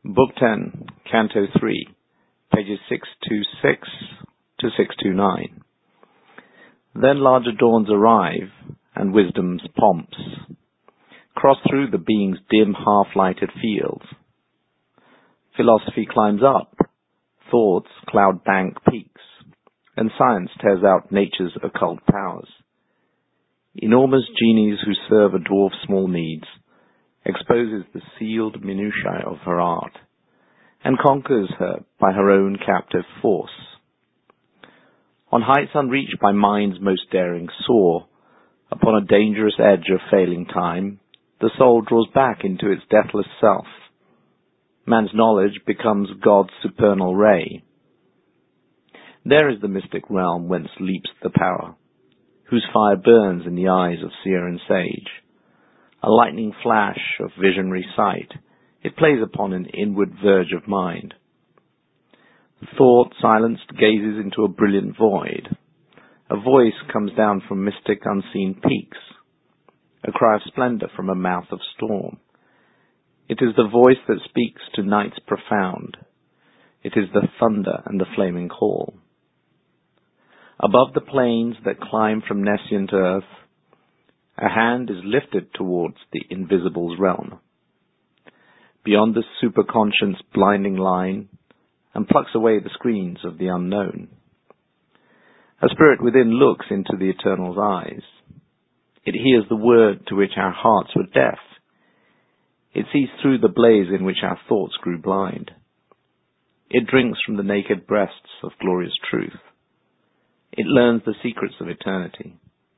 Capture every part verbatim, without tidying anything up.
Book ten, Canto three, pages six twenty-six to six twenty-nine. Then larger dawns arrive, and wisdom's pomps cross through the being's dim half-lighted fields. Philosophy climbs up, thoughts cloud bank peaks, and science tears out nature's occult powers. Enormous genies who serve a dwarf's small needs exposes the sealed minutiae of her art, and conquers her by her own captive force. On heights unreached by minds most daring soar, upon a dangerous edge of failing time, the soul draws back into its deathless self. Man's knowledge becomes God's supernal ray. There is the mystic realm whence leaps the power, whose fire burns in the eyes of seer and sage. A lightning flash of visionary sight, it plays upon an inward verge of mind. Thought silenced gazes into a brilliant void. A voice comes down from mystic unseen peaks, a cry of splendor from a mouth of storm. It is the voice that speaks to nights profound. It is the thunder and the flaming call. Above the plains that climb from nescient earth, a hand is lifted towards the invisible's realm, beyond the superconscious blinding line, and plucks away the screens of the unknown. A spirit within looks into the eternal's eyes. It hears the word to which our hearts were deaf. It sees through the blaze in which our thoughts grew blind. It drinks from the naked breasts of glorious truth. It learns the secrets of eternity.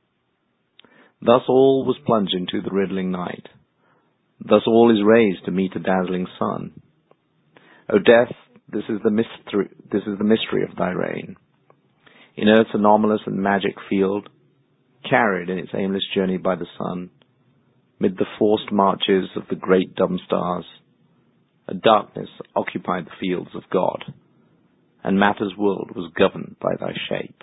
Thus all was plunged into the riddling night. Thus all is raised to meet a dazzling sun. O death, this is the mystery, this is the mystery of thy reign. In earth's anomalous and magic field, carried in its aimless journey by the sun, mid the forced marches of the great dumb stars, a darkness occupied the fields of God, and matter's world was governed by thy shape.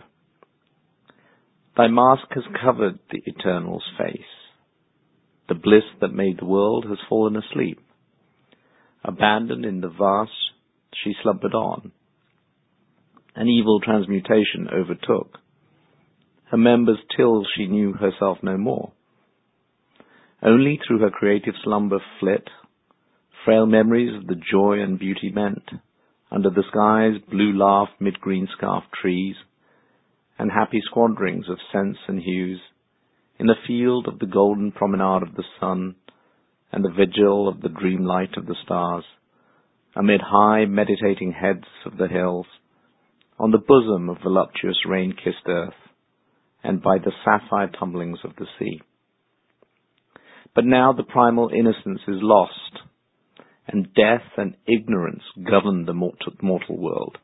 Thy mask has covered the eternal's face. The bliss that made the world has fallen asleep. Abandoned in the vast, she slumbered on. An evil transmutation overtook her members till she knew herself no more. Only through her creative slumber flit frail memories of the joy and beauty meant under the sky's blue laugh mid green scarf trees, and happy squanderings of scents and hues, in the field of the golden promenade of the sun, and the vigil of the dream light of the stars, amid high meditating heads of the hills, on the bosom of voluptuous rain-kissed earth, and by the sapphire tumblings of the sea. But now the primal innocence is lost, and death and ignorance govern the mortal world,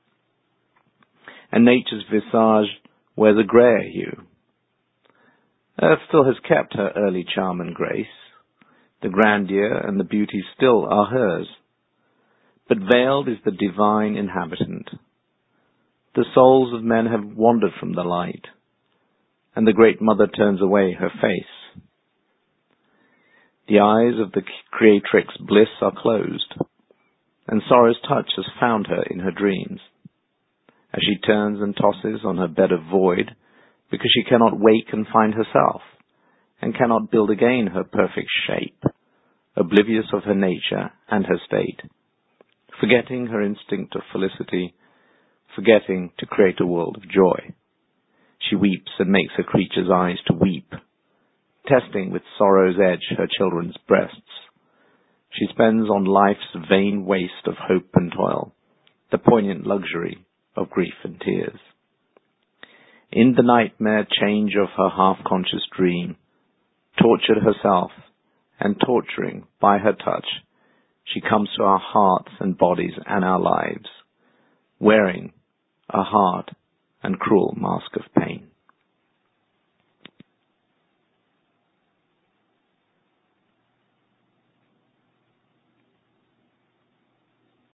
and nature's visage wears a greyer hue. Earth still has kept her early charm and grace. The grandeur and the beauty still are hers. But veiled is the divine inhabitant. The souls of men have wandered from the light, and the great mother turns away her face. The eyes of the creatrix bliss are closed, and sorrow's touch has found her in her dreams, as she turns and tosses on her bed of void, because she cannot wake and find herself, and cannot build again her perfect shape, oblivious of her nature and her state, forgetting her instinct of felicity, forgetting to create a world of joy. She weeps and makes her creature's eyes to weep, testing with sorrow's edge her children's breasts. She spends on life's vain waste of hope and toil the poignant luxury of grief and tears. In the nightmare change of her half-conscious dream, tortured herself, and torturing by her touch, she comes to our hearts and bodies and our lives, wearing a hard and cruel mask of pain.